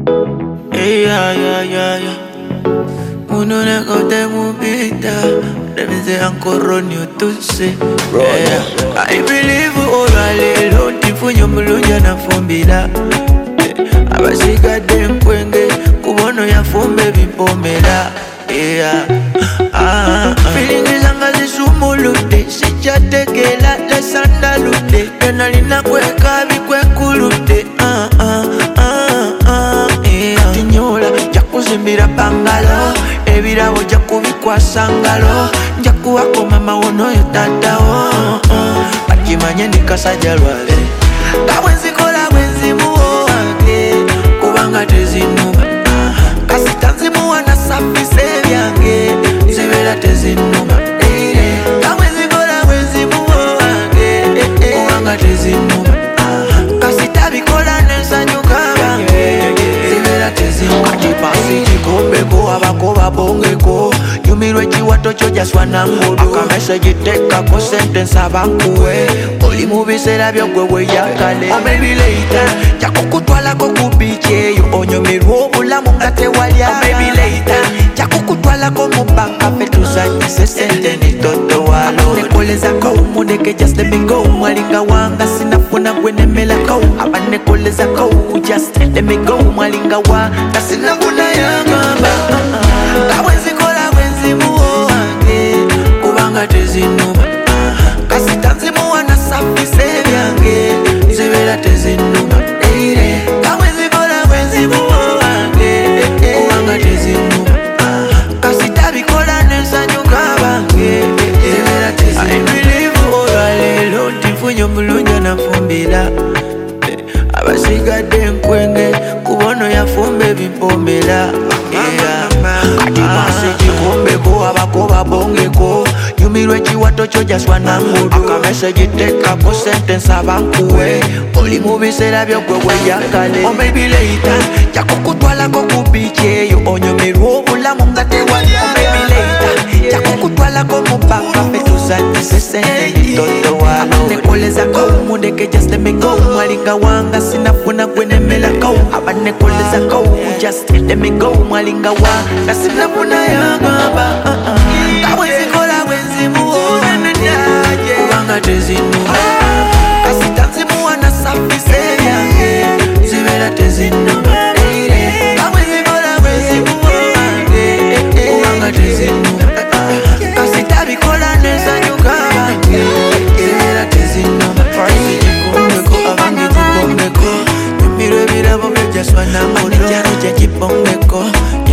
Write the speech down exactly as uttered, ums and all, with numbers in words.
Hey, yeah, yeah, yeah, yeah. Uno ne kote mubita. Let me say ancora new to say. Yeah, I believe orale lo tifunyo mulunya na fumbila. Abasika demkwenge kubono ya fumbe bipomela. Yeah, ah, ah. Feeling izanga zisumulute, sichatekela la sandalute. Yanalina kweka bikwekulute. Ah, ah, ah, ah, yeah. Tinyola jakuzimbira bangalo, ebirabo jakubikwa sangalo. Jakuwako mama wono yo tatawo. Bakimanye ndikasajja lwale. Kabwenzi kola bwenzi muwange, kubanga tezinuma. Kasitanzi muwana safise byange, zibera tezinuma. Kabwenzi kola bwenzi muwange, kubanga tezinuma. Kasitabikola nesanyuka bange, zibera tezinuma. Katipasi chikombeko abako babongeko, yumirwe chiwato chojaswa na ngudu. Akamese jitekako sentence abankuwe, oli mubisera byogwewe yakale. Oh baby later, jakukutwalako kubicheyo, onyumirwe obulamu nga tewalya. Oh baby later, jakukutwalako mubanga petuzanyise sente nitoto walo. Abanekolezako umudeke just let me go, mwalinga wanga sinafuna gwenemelako. Abanekolezako just let me go, mwalinga wanga sinafuna yangamba. Kabwenzi kola bwenzi muwange, kubanga tezinuma. Kasitanzi muwana safise byange, zibera tezinuma. Kabwenzi kola bwenzi muwange, kubanga tezinuma. Kasitabikola nesanyuka bange, zibera tezinuma. I believe orale lo tifunyo mulunya na fumbila. Abasigadde nkwenge kubono ya fumbe bipomela. Katipasi chikombeko abako babongeko, yumirwe chiwato chojaswa na ngudu. Akamese jitekako sentence abankuwe, oli mubisera byogwewe yakale. Oh baby later, jakukutwalako kubicheyo, onyumirwe obulamu nga tewalya. Oh baby later, jakukutwalako mubanga petuzanyise sente nitoto walo. Abanekolezako umudeke just let me go, mwalinga wanga sinafuna gwenemelako. Abanekolezako just let me go, mwalinga wanga sinafuna yangamba. Kabwenzi kola bwenzi muwange, kubanga tezinuma. Kasitanzi muwana safise byange, zibera tezinuma. Kabwenzi kola bwenzi muwange, kubanga tezinuma. Kasitabikola nesanyuka bange, zibera tezinuma. Farisi jikombeko abange jikombeko, yumirwe birabo byojaswa na ngudu. Jaro ja jipongeko,